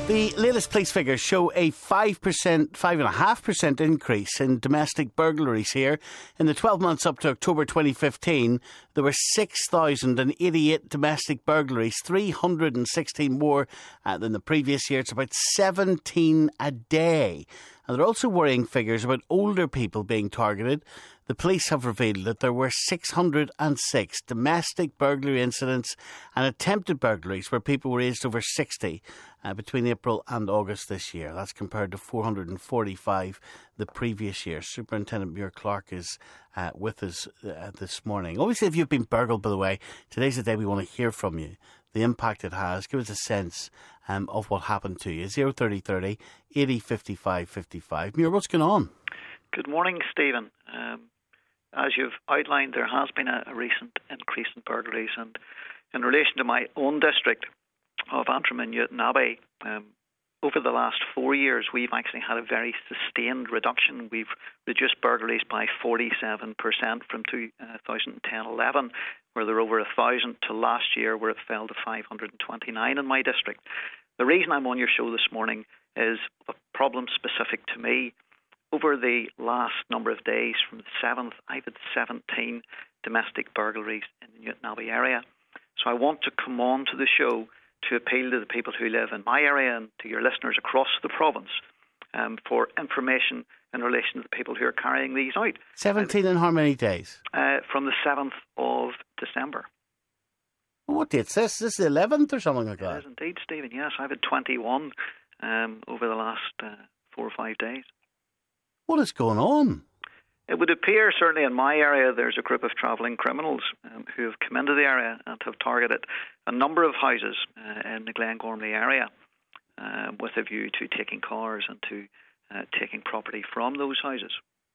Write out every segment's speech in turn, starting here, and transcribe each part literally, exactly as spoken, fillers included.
The latest police figures show a five percent, five point five percent increase in domestic burglaries here. In the twelve months up to October twenty fifteen, there were six thousand eighty-eight domestic burglaries, three hundred sixteen more uh, than the previous year. It's about seventeen a day. And there are also worrying figures about older people being targeted. The police have revealed that there were six hundred six domestic burglary incidents and attempted burglaries where people were aged over sixty uh, between April and August this year. That's compared to four hundred forty-five the previous year. Superintendent Muir Clark is uh, with us uh, this morning. Obviously, if you've been burgled, by the way, today's the day we want to hear from you. The impact it has. Give us a sense um, of what happened to you. zero thirty thirty eighty fifty-five fifty-five. Muir, what's going on? Good morning, Stephen. Um, as you've outlined, there has been a, a recent increase in burglaries, and in relation to my own district of Antrim and Newton Abbey, um, over the last four years, we've actually had a very sustained reduction. We've reduced burglaries by forty-seven percent from two thousand ten eleven, where there were over one thousand, to last year, where it fell to five hundred twenty-nine in my district. The reason I'm on your show this morning is a problem specific to me. Over the last number of days, from the seventh, I've had seventeen domestic burglaries in the Newton Abbey area. So I want to come on to the show to appeal to the people who live in my area and to your listeners across the province um, for information in relation to the people who are carrying these out. seventeen in how many days? Uh, from the seventh of December. What date's this? This is the eleventh or something like that? It is indeed, Stephen, yes. I've had twenty-one um, over the last uh, four or five days. What is going on? It would appear, certainly in my area, there's a group of travelling criminals um, who have come into the area and have targeted a number of houses uh, in the Glengormley area uh, with a view to taking cars and to uh, taking property from those houses.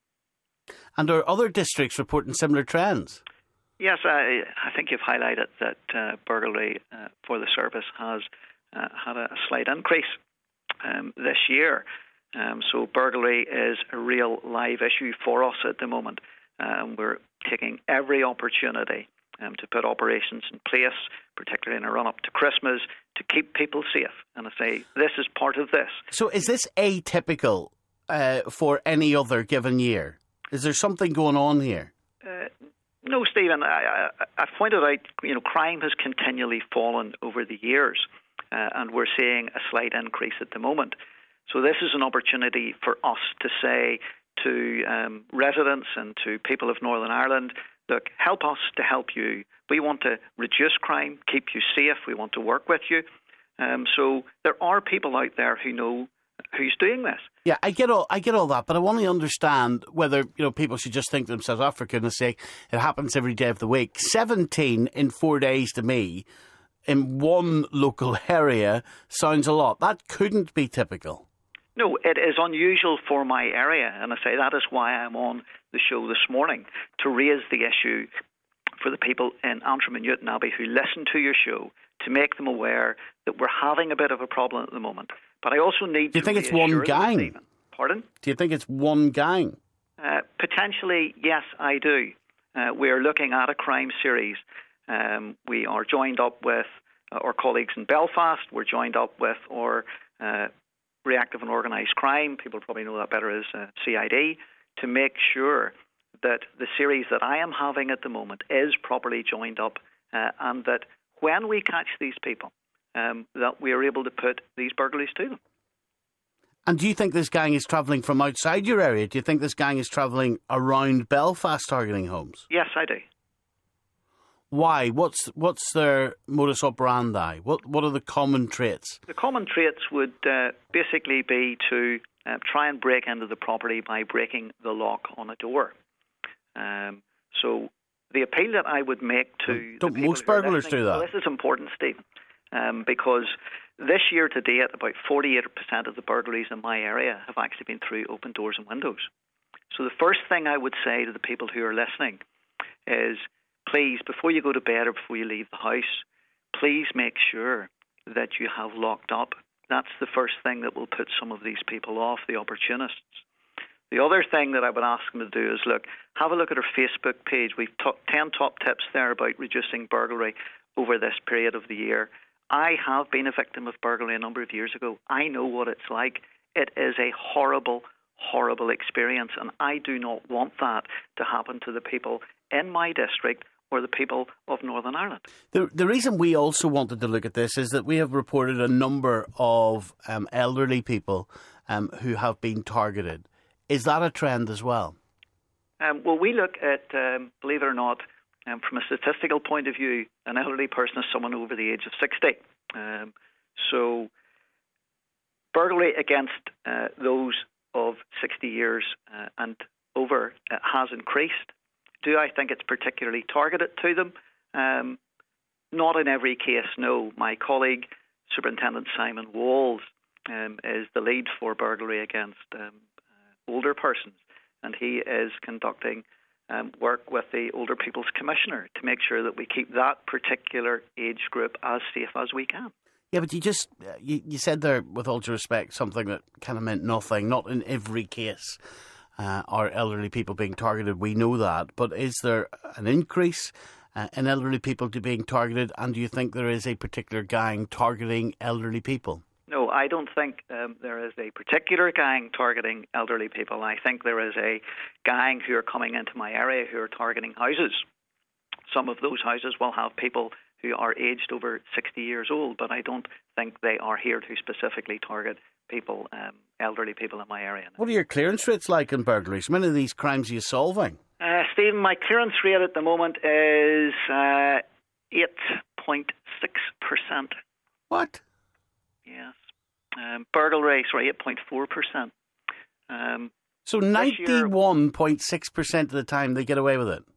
And are other districts reporting similar trends? Yes, I, I think you've highlighted that uh, burglary uh, for the service has uh, had a, a slight increase um, this year. Um, so burglary is a real live issue for us at the moment. Um, we're taking every opportunity um, to put operations in place, particularly in a run-up to Christmas, to keep people safe. And I say this is part of this. So is this atypical uh, for any other given year? Is there something going on here? Uh, no, Stephen. I, I, I've pointed out, you know, crime has continually fallen over the years, uh, and we're seeing a slight increase at the moment. So this is an opportunity for us to say to um, residents and to people of Northern Ireland, look, help us to help you. We want to reduce crime, keep you safe. We want to work with you. Um, so there are people out there who know who's doing this. Yeah, I get all I get all that, but I want to understand whether, you know, people should just think to themselves, oh, for goodness sake, it happens every day of the week. seventeen in four days to me in one local area sounds a lot. That couldn't be typical. No, it is unusual for my area, and I say that is why I'm on the show this morning, to raise the issue for the people in Antrim and Newton Abbey who listen to your show, to make them aware that we're having a bit of a problem at the moment. But I also need Do you to think it's one gang? Them, Pardon? Do you think it's one gang? Uh, potentially, yes, I do. Uh, we're looking at a crime series. Um, we are joined up with uh, our colleagues in Belfast. We're joined up with our uh, reactive and organised crime, people probably know that better as uh, C I D, to make sure that the series that I am having at the moment is properly joined up uh, and that when we catch these people, um, that we are able to put these burglaries to them. And do you think this gang is travelling from outside your area? Do you think this gang is travelling around Belfast targeting homes? Yes, I do. Why? What's what's their modus operandi? What what are the common traits? The common traits would uh, basically be to uh, try and break into the property by breaking the lock on a door. Um, so the appeal that I would make to Don't the people most burglars do that? Well, this is important, Stephen, um, because this year to date, about forty-eight percent of the burglaries in my area have actually been through open doors and windows. So the first thing I would say to the people who are listening is, please, before you go to bed or before you leave the house, please make sure that you have locked up. That's the first thing that will put some of these people off, the opportunists. The other thing that I would ask them to do is, look, have a look at our Facebook page. We've t- ten top tips there about reducing burglary over this period of the year. I have been a victim of burglary a number of years ago. I know what it's like. It is a horrible, horrible experience, and I do not want that to happen to the people in my district or the people of Northern Ireland. The, the reason we also wanted to look at this is that we have reported a number of um, elderly people um, who have been targeted. Is that a trend as well? Um, well, we look at, um, believe it or not, um, from a statistical point of view, an elderly person is someone over the age of sixty. Um, so burglary against uh, those of sixty years uh, and over uh, has increased. Do I think it's particularly targeted to them? Um, not in every case, no. My colleague, Superintendent Simon Walls, um, is the lead for burglary against um, uh, older persons, and he is conducting um, work with the Older People's Commissioner to make sure that we keep that particular age group as safe as we can. Yeah, but you just, you, you said there, with all due respect, something that kind of meant nothing. Not in every case uh, are elderly people being targeted. We know that. But is there an increase uh, in elderly people to being targeted? And do you think there is a particular gang targeting elderly people? No, I don't think um, there is a particular gang targeting elderly people. I think there is a gang who are coming into my area who are targeting houses. Some of those houses will have people who are aged over sixty years old, but I don't think they are here to specifically target people, um, elderly people in my area. What are your clearance rates like in burglaries? How many of these crimes are you solving? Uh, Stephen, my clearance rate at the moment is uh, eight point six percent. What? Yes. Um, burglary, sorry, eight point four percent. Um, so ninety-one point six percent of the time they get away with it?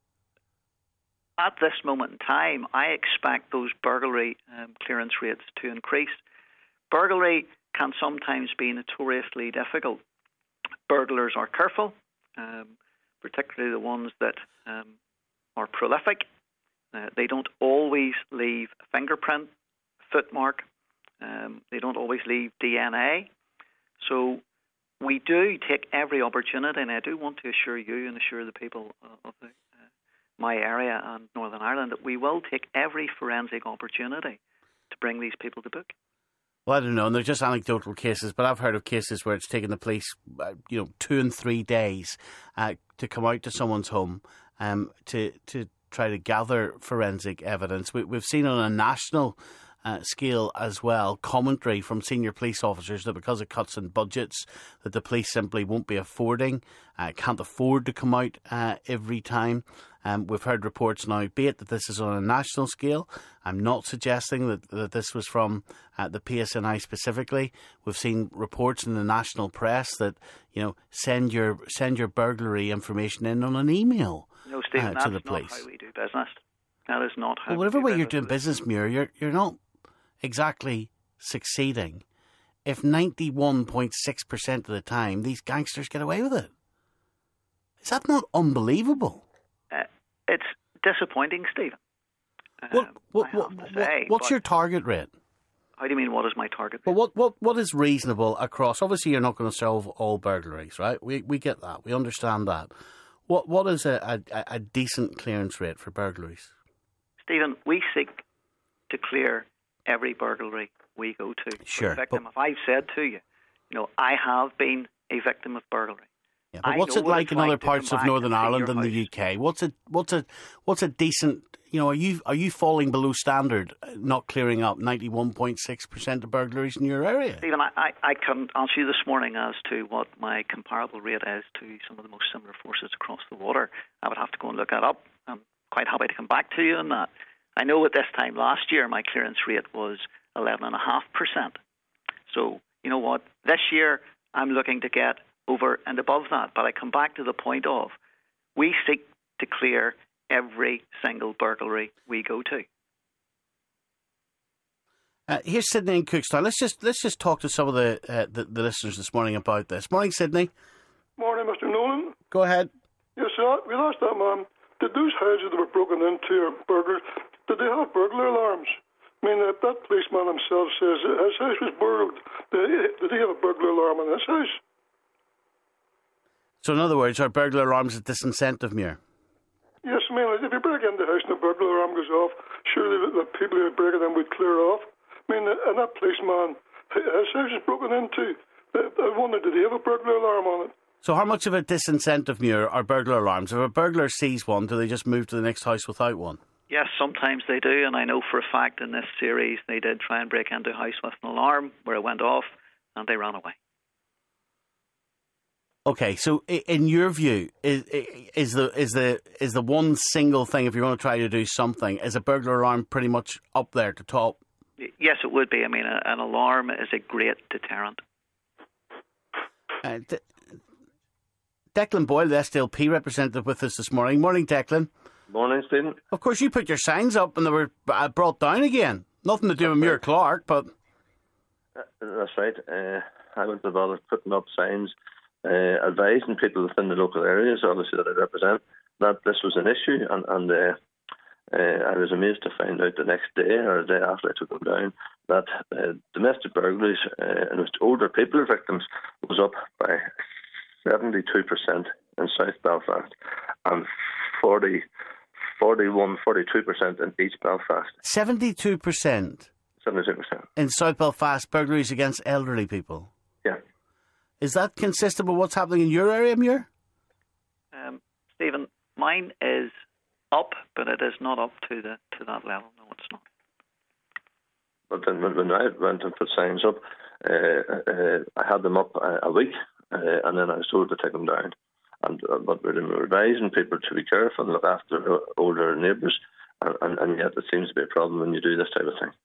At this moment in time, I expect those burglary um, clearance rates to increase. Burglary can sometimes be notoriously difficult. Burglars are careful, um, particularly the ones that um, are prolific. Uh, they don't always leave a fingerprint, footmark. Um, they don't always leave D N A. So we do take every opportunity, and I do want to assure you and assure the people of the, uh, my area and Northern Ireland that we will take every forensic opportunity to bring these people to book. Well, I don't know, and they're just anecdotal cases, but I've heard of cases where it's taken the police, uh, you know, two and three days uh, to come out to someone's home um, to to try to gather forensic evidence. We, we've seen on a national Uh, scale as well, commentary from senior police officers that because of cuts in budgets that the police simply won't be affording, uh, can't afford to come out uh, every time. Um, we've heard reports now, be it that this is on a national scale. I'm not suggesting that, that this was from uh, the P S N I specifically. We've seen reports in the national press that, you know, send your send your burglary information in on an email no, Stephen, uh, to the that's police. Not how we do business. That is not how. Well, whatever we way do you're business. doing business, Muir, you're you're not exactly succeeding if ninety-one point six percent of the time these gangsters get away with it. Is that not unbelievable? Uh, it's disappointing, Stephen. What, Um, what, I what, have to what, say, what's but your target rate? How do you mean, what is my target rate? Well, what, what, what is reasonable across? Obviously, you're not going to solve all burglaries, right? We we get that. We understand that. What What is a, a, a decent clearance rate for burglaries? Stephen, we seek to clear every burglary we go to. Sure. Victim, if I've said to you, you know, I have been a victim of burglary. Yeah, but I what's know it what like it's in like other to parts come of back Northern and see Ireland your and the house. U K? What's a what's a what's a decent? You know, are you are you falling below standard, not clearing up ninety-one point six percent of burglaries in your area? Stephen, I, I, I can answer you this morning as to what my comparable rate is to some of the most similar forces across the water. I would have to go and look that up. I'm quite happy to come back to you on that. I know at this time last year my clearance rate was eleven point five percent. So, you know what, this year I'm looking to get over and above that. But I come back to the point of we seek to clear every single burglary we go to. Uh, here's Sydney in Cookstown. Let's just let's just talk to some of the, uh, the the listeners this morning about this. Morning, Sydney. Morning, Mister Nolan. Go ahead. Yes, sir. We asked that man, did those houses that were broken into or burglars, did they have burglar alarms? I mean, uh, that policeman himself says his house was burgled. Did he, did he have a burglar alarm in his house? So, in other words, are burglar alarms a disincentive, Muir? Yes, I mean, if you break into the house and the burglar alarm goes off, surely the, the people who are breaking in would clear off. I mean, and that policeman, his house is broken into. I wonder, did he have a burglar alarm on it? So how much of a disincentive, Muir, are burglar alarms? If a burglar sees one, do they just move to the next house without one? Yes, sometimes they do, and I know for a fact in this series they did try and break into a house with an alarm where it went off and they ran away. Okay, so in your view, is, is the is the is the one single thing, if you're going to try to do something, is a burglar alarm pretty much up there to top? Yes, it would be. I mean, a, an alarm is a great deterrent. Uh, De- Declan Boyle, the S D L P representative, with us this morning. Morning, Declan. Morning, Stephen. Of course, you put your signs up and they were uh, brought down again. Nothing to do with Muir Clark, but... Uh, that's right. Uh, I went to bother putting up signs uh, advising people within the local areas, obviously, that I represent, that this was an issue. And, and uh, uh, I was amazed to find out the next day, or the day after I took them down, that uh, domestic burglaries uh, and older people are victims was up by seventy-two percent in South Belfast and forty, forty-one, forty-two percent in East Belfast. seventy-two percent? seventy-two percent. In South Belfast, burglaries against elderly people? Yeah. Is that consistent with what's happening in your area, Muir? Um, Stephen, mine is up, but it is not up to the to that level. No, it's not. But then when, when I went and put signs up, uh, uh, I had them up a, a week, uh, and then I was told to take them down. And uh, but we're advising people to be careful and look after older neighbours, and, and, and yet it seems to be a problem when you do this type of thing.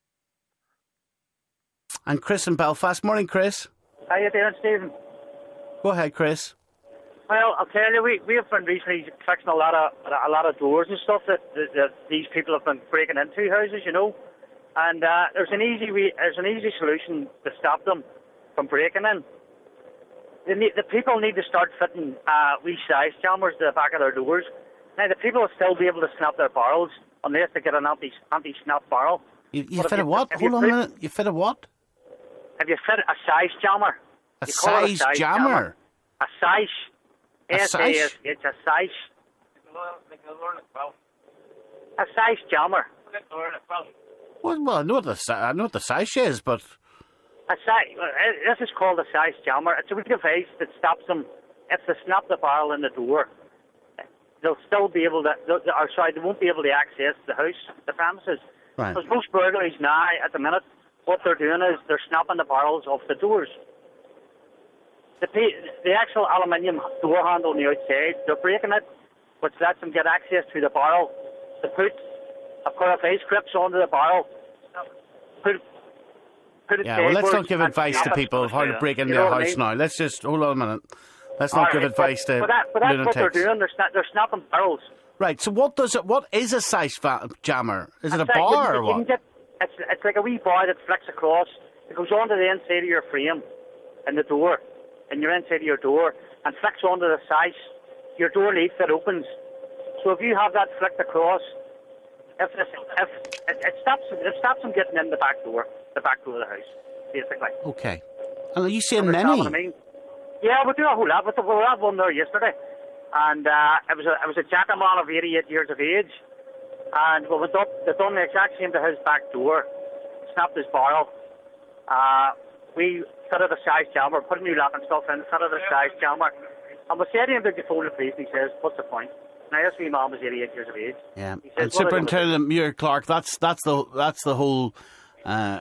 And Chris in Belfast. Morning, Chris. How you doing, Stephen? Go ahead, Chris. Well, I'll tell you, we we have been recently fixing a lot of a lot of doors and stuff that, that, that these people have been breaking into houses, you know. And uh, there's an easy way, there's an easy solution to stop them from breaking in. The, need, the people need to start fitting uh, wee size jammers to the back of their doors. Now, the people will still be able to snap their barrels unless they get an anti anti snap barrel. You, you fit a what? Hold on a minute. You fit a what? Have you fit a size jammer? A size, size jammer? jammer? A size. A size? It's a size. A size jammer. Well, well, I know what the I know what the size is, but a size. This is called a size jammer. It's a wee device that stops them if they snap the barrel in the door. They'll still be able to. Or sorry, they won't be able to access the house, the premises. Right. Because most burglaries now, at the minute, what they're doing is they're snapping the barrels off the doors. The the actual aluminium door handle on the outside, they're breaking it, which lets them get access to the barrel. They put a pair of vice grips onto the barrel. Put, put it yeah, well, let's not give advice to people of how to break into a house I mean? now. Let's just, hold on a minute. Let's not All give right, advice but, to but that, but that's lunatics. what they're doing. They're, sna- they're snapping barrels. Right, so what does it, what is a size fa- jammer? Is it a like, bar you, or you what? Get, it's, it's like a wee bar that flicks across. It goes onto the inside of your frame in the door, in your inside of your door, and flicks onto the size. Your door leaf that opens. So if you have that flicked across, if, this, if it, it stops it stops them getting in the back door, the back door of the house, basically. Okay. And are you seeing Understand many? what I mean? Yeah, we do a whole lot. We had one there yesterday, and uh, it was a it was a gentleman of eighty-eight years of age, and we went up. They done the exact same to his back door, snapped his barrel. Uh, we fitted a size jammer, put a new lock and stuff in, fitted a size jammer, and we said to him, "Did you phone the police?" And he says, "What's the point?" Now, this wee man was eighty-eight years of age. Yeah, says, and Superintendent Muir Clark, that's that's the that's the whole uh,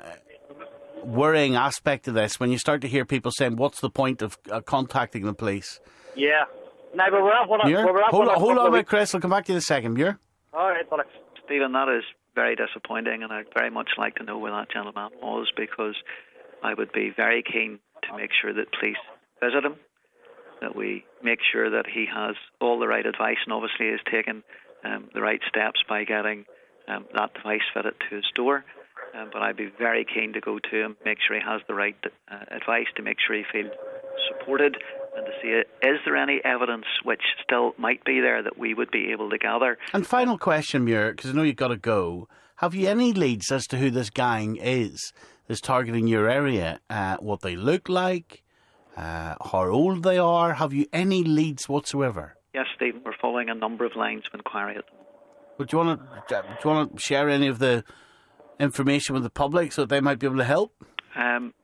worrying aspect of this. When you start to hear people saying, "What's the point of uh, contacting the police?" Yeah. Now, but we're at one. Muir? We're at hold one on, hold on, wait, Chris. I'll come back to you in a second, Muir. All right, Alex. Stephen, that is very disappointing, and I'd very much like to know where that gentleman was, because I would be very keen to make sure that police visit him, that we make sure that he has all the right advice, and obviously is taking um, the right steps by getting um, that device fitted to his door. Um, but I'd be very keen to go to him, make sure he has the right uh, advice, to make sure he feels supported, and to see it, is there any evidence which still might be there that we would be able to gather. And final question, Muir, because I know you've got to go. Have you any leads as to who this gang is that's targeting your area? Uh, what they look like? Uh, how old they are? Have you any leads whatsoever? Yes, Stephen, we're following a number of lines of inquiry at the moment. But do you want to do you want to share any of the information with the public so that they might be able to help? Um,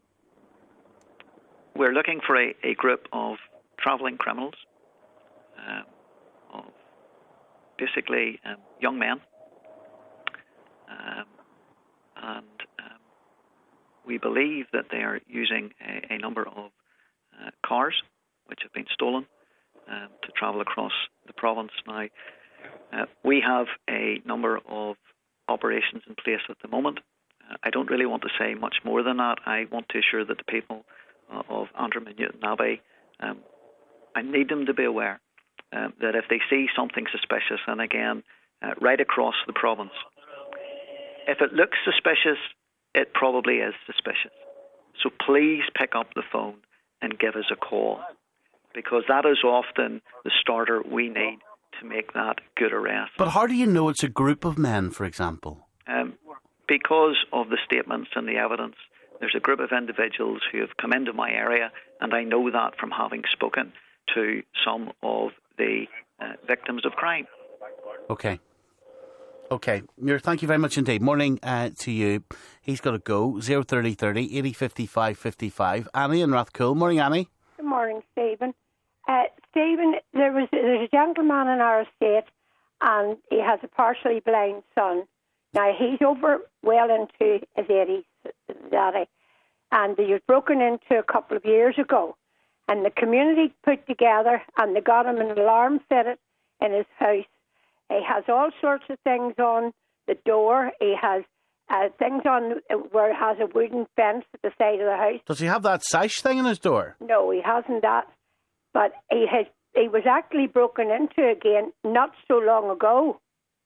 we're looking for a, a group of travelling criminals, um, of basically um, young men, um, and um, we believe that they are using a, a number of uh, cars which have been stolen um, to travel across the province. Now, uh, we have a number of operations in place at the moment. Uh, I don't really want to say much more than that. I want to assure that the people uh, of Antrim and Newton Abbey, um, I need them to be aware uh, that if they see something suspicious, and again, uh, right across the province, if it looks suspicious, it probably is suspicious. So please pick up the phone and give us a call, because that is often the starter we need to make that good arrest. But how do you know it's a group of men, for example? Um, because of the statements and the evidence, there's a group of individuals who have come into my area, and I know that from having spoken to some of the uh, victims of crime. Okay. Okay. Muir, thank you very much indeed. Morning uh, to you. He's got to go. zero thirty thirty eighty fifty-five fifty-five. Annie in Rathcoole. Morning, Annie. Good morning, Stephen. Uh, Stephen, there was there's a gentleman in our estate, and he has a partially blind son. Now, he's over well into his eighties, daddy, and he was broken into a couple of years ago. And the community put together, and they got him an alarm fitted in his house. He has all sorts of things on the door. He has uh, things on where it has a wooden fence at the side of the house. Does he have that sash thing in his door? No, he hasn't that. But he has. He was actually broken into again not so long ago.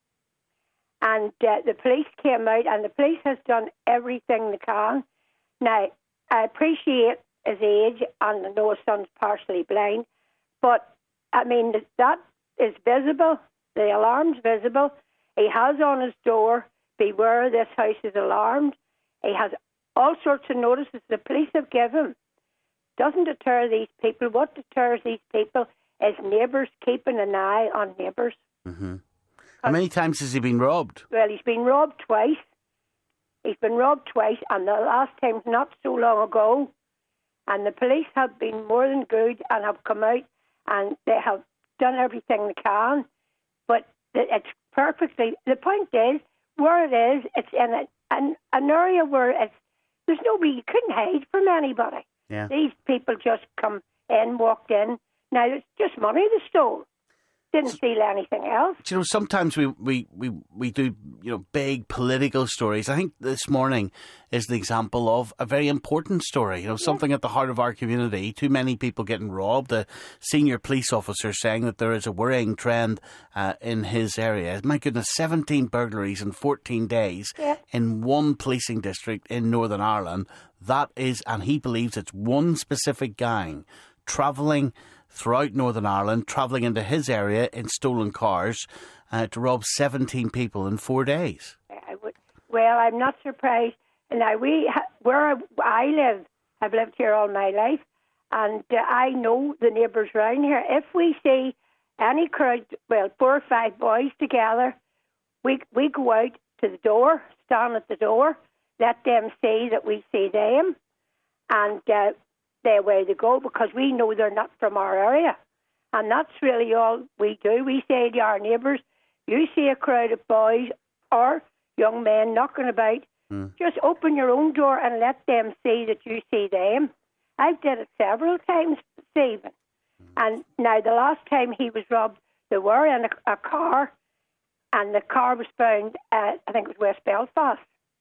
And uh, the police came out, and the police has done everything they can. Now, I appreciate his age, and I know his son's partially blind, but, I mean, that is visible. The alarm's visible. He has on his door, beware, this house is alarmed. He has all sorts of notices the police have given him. Doesn't deter these people. What deters these people is neighbours keeping an eye on neighbours. Mm-hmm. How many times has he been robbed? Well, he's been robbed twice. He's been robbed twice, and the last time's not so long ago. And the police have been more than good and have come out, and they have done everything they can. But it's perfectly... The point is, where it is, it's in a, an, an area where it's... There's nobody... You couldn't hide from anybody. Yeah. These people just come in, walked in. Now, it's just money they stole. Didn't steal anything else. You know, sometimes we, we, we, we do, you know, big political stories. I think this morning is the example of a very important story. You know, something yes. at the heart of our community. Too many people getting robbed. A senior police officer saying that there is a worrying trend uh, in his area. My goodness, seventeen burglaries in fourteen days yeah. in one policing district in Northern Ireland. That is, and he believes it's one specific gang travelling throughout Northern Ireland, travelling into his area in stolen cars uh, to rob seventeen people in four days. I would, well, I'm not surprised. Now, we ha- where I live, I've lived here all my life, and uh, I know the neighbours around here. If we see any crowd, well, four or five boys together, we we go out to the door, stand at the door, let them see that we see them, and uh, they away they go, because we know they're not from our area. And that's really all we do. We say to our neighbours, you see a crowd of boys or young men knocking about, mm. just open your own door and let them see that you see them. I've did it several times, Stephen. Mm. And now the last time he was robbed, they were in a, a car, and the car was found at, I think it was West Belfast.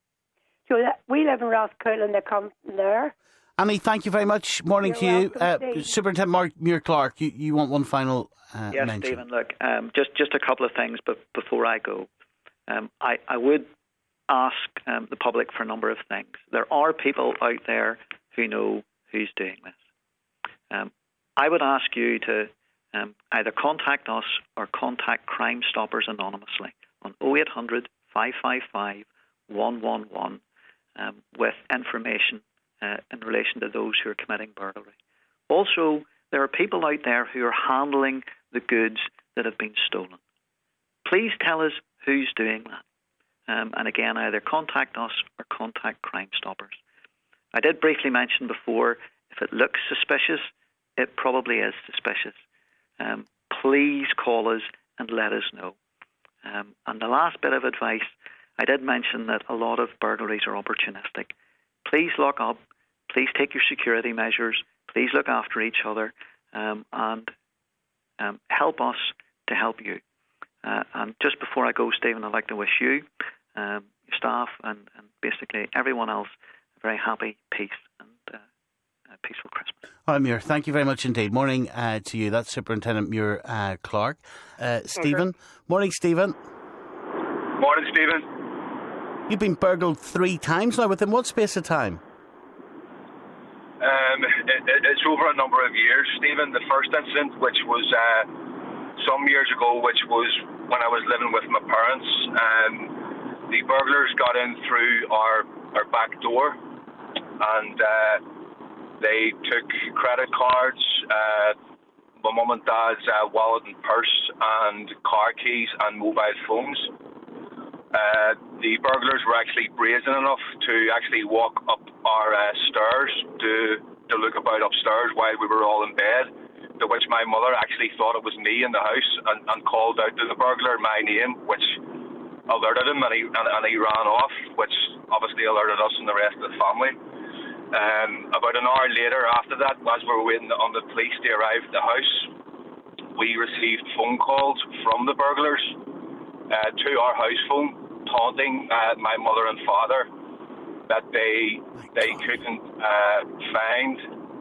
So that, we live in Rathcoole, and they come from there. Annie, thank you very much. Morning You're to you. Uh, Superintendent Mark Muir-Clark, you, you want one final uh, yes, mention? Yes, Stephen, look, um, just, just a couple of things but before I go. Um, I, I would ask um, the public for a number of things. There are people out there who know who's doing this. Um, I would ask you to um, either contact us or contact Crime Stoppers anonymously on oh eight hundred, five five five, one one one um, with information Uh, in relation to those who are committing burglary. Also, there are people out there who are handling the goods that have been stolen. Please tell us who's doing that. Um, and again, either contact us or contact Crime Stoppers. I did briefly mention before, if it looks suspicious, it probably is suspicious. Um, please call us and let us know. Um, and the last bit of advice, I did mention that a lot of burglaries are opportunistic. Please lock up. Please take your security measures. Please look after each other um, and um, help us to help you. Uh, and just before I go, Stephen, I'd like to wish you, um, your staff, and, and basically everyone else a very happy, peace, and uh, a peaceful Christmas. All right, Muir, thank you very much indeed. Morning uh, to you. That's Superintendent Muir uh, Clark. Uh, Stephen. Okay. Morning, Stephen. Morning, Stephen. You've been burgled three times now. Within what space of time? Um, it, it, it's over a number of years, Stephen. The first incident, which was uh, some years ago, which was when I was living with my parents, um, the burglars got in through our, our back door, and uh, they took credit cards, uh, my mum and dad's uh, wallet and purse, and car keys and mobile phones. Uh, the burglars were actually brazen enough to actually walk up our uh, stairs to to look about upstairs while we were all in bed, to which my mother actually thought it was me in the house and, and called out to the burglar my name, which alerted him, and he, and, and he ran off, which obviously alerted us and the rest of the family. Um, about an hour later after that, as we were waiting on the police to arrive at the house, we received phone calls from the burglars uh, to our house phone, taunting uh, my mother and father that they they couldn't uh, find,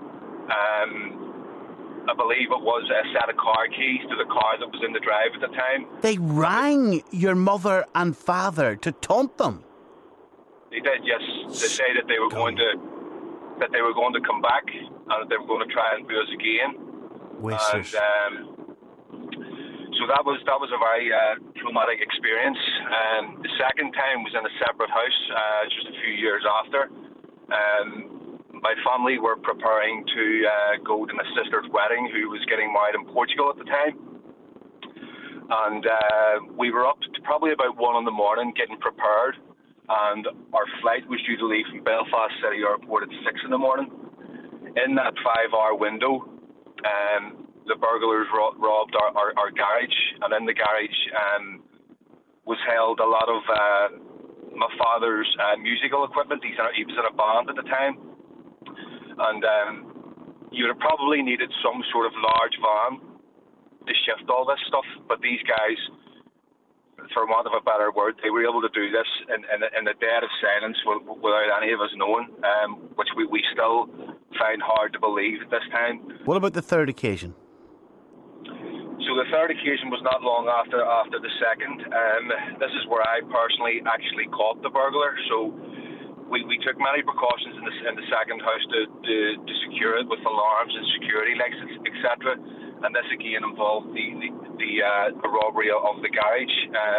um, I believe it was a set of car keys to the car that was in the drive at the time. They rang your mother and father to taunt them? They did, yes. They say that they were going to that they were going to come back and that they were going to try and do us again. Wasters. And um, so that was that was a very uh, traumatic experience. Um, the second time was in a separate house, uh, just a few years after. Um, my family were preparing to uh, go to my sister's wedding, who was getting married in Portugal at the time. And uh, we were up to probably about one in the morning getting prepared. And our flight was due to leave from Belfast City Airport at six in the morning. In that five-hour window, um, the burglars ro- robbed our, our, our garage, and in the garage um, was held a lot of uh, my father's uh, musical equipment. He's in a, he was in a band at the time, and um, you would have probably needed some sort of large van to shift all this stuff, but these guys, for want of a better word, they were able to do this in, in, in the dead of silence without any of us knowing, um, which we, we still find hard to believe at this time. What about the third occasion? So the third occasion was not long after after the second. Um, this is where I personally actually caught the burglar. So we, we took many precautions in the, in the second house to, to, to secure it with alarms and security lights, et cetera. And this again involved the the, the uh, robbery of the garage.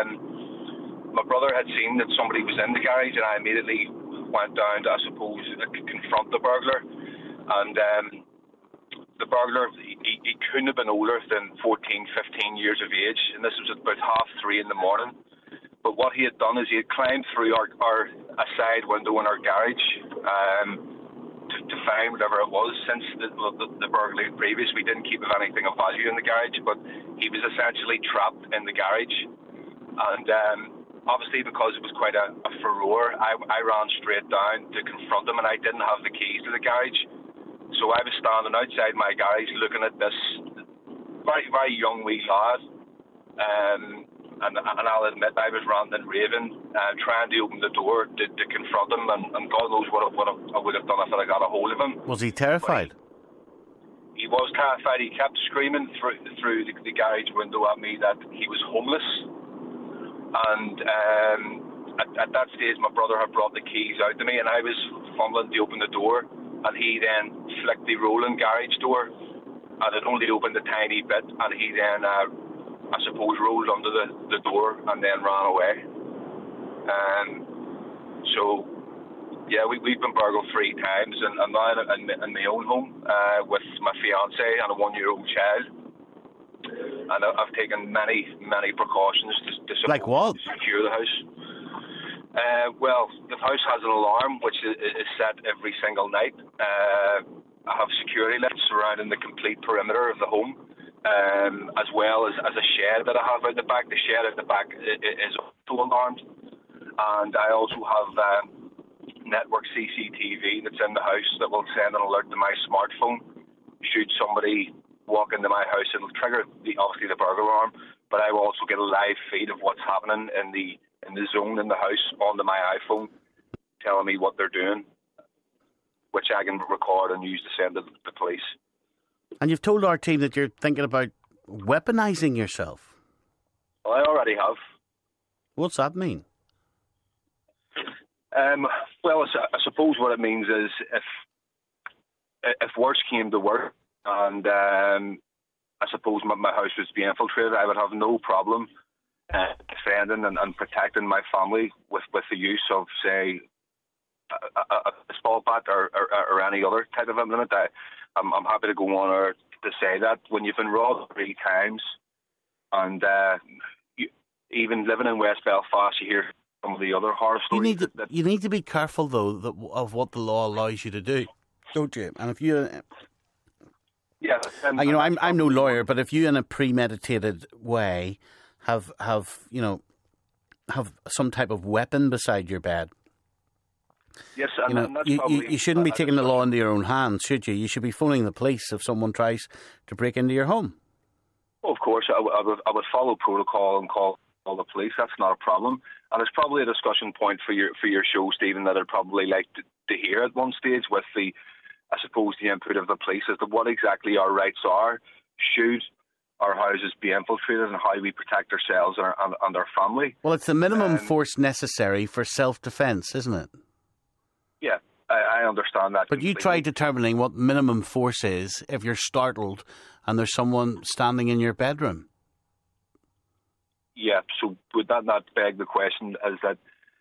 Um, my brother had seen that somebody was in the garage, and I immediately went down to, I suppose, confront the burglar. And um, the burglar, he, he couldn't have been older than fourteen, fifteen years of age, and this was about half three in the morning. But what he had done is he had climbed through our, our a side window in our garage um, to, to find whatever it was. Since the, the, the burglary previous, we didn't keep anything of value in the garage, but he was essentially trapped in the garage. And um, obviously, because it was quite a, a furore, I, I ran straight down to confront him, and I didn't have the keys to the garage. So I was standing outside my garage looking at this very, very young wee lad. Um, and, and I'll admit I was ranting and raving, uh, trying to open the door to, to confront him. And, and God knows what, I, what I would have done if I got a hold of him. Was he terrified? He, he was terrified. He kept screaming through, through the, the garage window at me that he was homeless. And um, at, at that stage, my brother had brought the keys out to me, and I was fumbling to open the door. And he then flicked the rolling garage door, and it only opened a tiny bit, and he then, uh, I suppose, rolled under the, the door and then ran away. Um, so, yeah, we, we've been burgled three times, and I'm now in, in, in my own home uh, with my fiancée and a one-year-old child. and I've taken many, many precautions to, to, like what? to secure the house. Uh, well, the house has an alarm which is, is set every single night. Uh, I have security lights surrounding the complete perimeter of the home, um, as well as, as a shed that I have out the back. The shed out the back is also alarmed, and I also have um, network C C T V that's in the house that will send an alert to my smartphone. Should somebody walk into my house, it'll trigger the obviously the burglar alarm, but I will also get a live feed of what's happening in the in the zone in the house onto my iPhone, telling me what they're doing, which I can record and use to send to the police. And you've told our team that you're thinking about weaponising yourself. Well, I already have. What's that mean? Um, well, I suppose what it means is if if worse came to worse, and um, I suppose my, my house was to be infiltrated, I would have no problem uh, defending and, and protecting my family with, with the use of, say, a, a, a baseball bat or, or, or any other type of implement. I, I'm, I'm happy to go on or to say that when you've been robbed three times, and uh, you, even living in West Belfast, you hear some of the other horror stories. You need to, that, that, you need to be careful, though, that, of what the law allows you to do, don't you? And if you... Yeah, and, you know, I'm I'm no lawyer, but if you, in a premeditated way, have have you know have some type of weapon beside your bed, yes, and, you know, and that's you, probably, you, you shouldn't be uh, taking the law into your own hands, should you? You should be phoning the police if someone tries to break into your home. Well, of course, I, w- I would I would follow protocol and call all the police. That's not a problem, and it's probably a discussion point for your for your show, Stephen, that I'd probably like to, to hear at one stage with the. I suppose the input of the police as to what exactly our rights are, should our houses be infiltrated, and how we protect ourselves and our, and, and our family. Well, it's the minimum um, force necessary for self-defence, isn't it? Yeah, I, I understand that. But completely. You try determining what minimum force is if you're startled and there's someone standing in your bedroom. Yeah, so would that not beg the question is that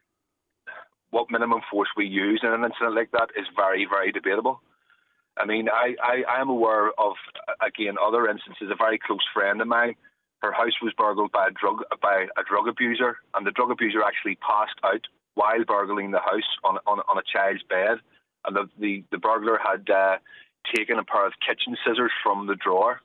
what minimum force we use in an incident like that is very, very debatable. I mean, I, I, I am aware of, again, other instances. A very close friend of mine, her house was burgled by a drug by a drug abuser, and the drug abuser actually passed out while burgling the house on on, on a child's bed. And the the, the burglar had uh, taken a pair of kitchen scissors from the drawer,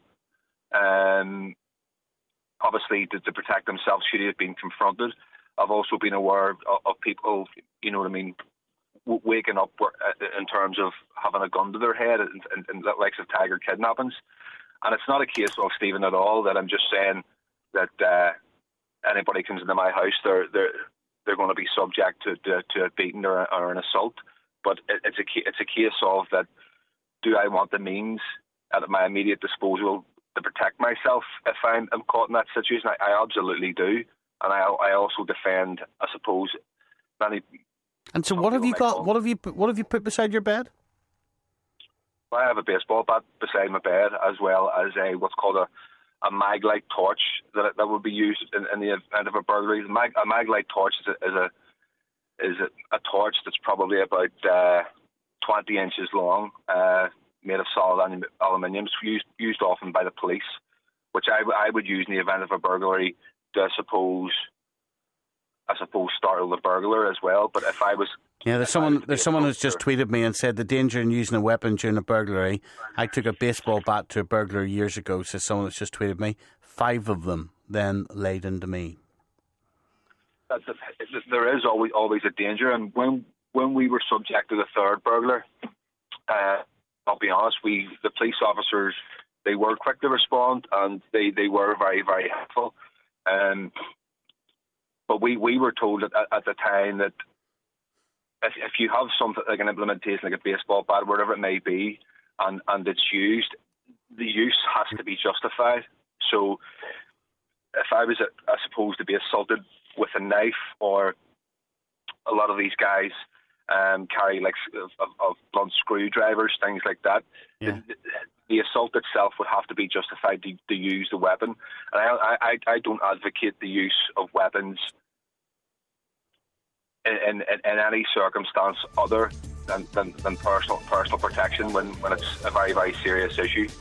um, obviously to, to protect himself should he have been confronted. I've also been aware of, of people, you know what I mean, waking up in terms of having a gun to their head and, and, and the likes of Tiger kidnappings. And it's not a case of, Stephen, at all that I'm just saying that uh, anybody comes into my house, they're they're they're going to be subject to to, to a beating or, or an assault. But it, it's a it's a case of that. Do I want the means at my immediate disposal to protect myself if I'm, I'm caught in that situation? I, I absolutely do, and I I also defend, I suppose, many. And so, what have you got? What have you put, what have you put beside your bed? Well, I have a baseball bat beside my bed, as well as a what's called a, a mag-light torch that that would be used in, in the event of a burglary. A, mag, a mag-light torch is a is a, is a, a torch that's probably about uh, twenty inches long, uh, made of solid aluminium, used used often by the police, which I, I would use in the event of a burglary to, I suppose. I suppose startle the burglar as well. But if I was, yeah, there's someone there's someone who's just tweeted me and said the danger in using a weapon during a burglary. I took a baseball bat to a burglar years ago. Says someone that's just tweeted me. Five of them then laid into me. That's a, there is always always a danger, and when when we were subject to the third burglar, uh, I'll be honest, we the police officers they were quick to respond and they, they were very very helpful. Um, But we, we were told at, at the time that if if you have something like an implementation like a baseball bat, whatever it may be, and, and it's used, the use has to be justified. So if I was, I suppose, to be assaulted with a knife, or a lot of these guys um, carry like of, of blunt screwdrivers, things like that, yeah. the, the assault itself would have to be justified to, to use the weapon. And I, I, I don't advocate the use of weapons in, in, in any circumstance other than, than, than personal personal protection when, when it's a very, very serious issue.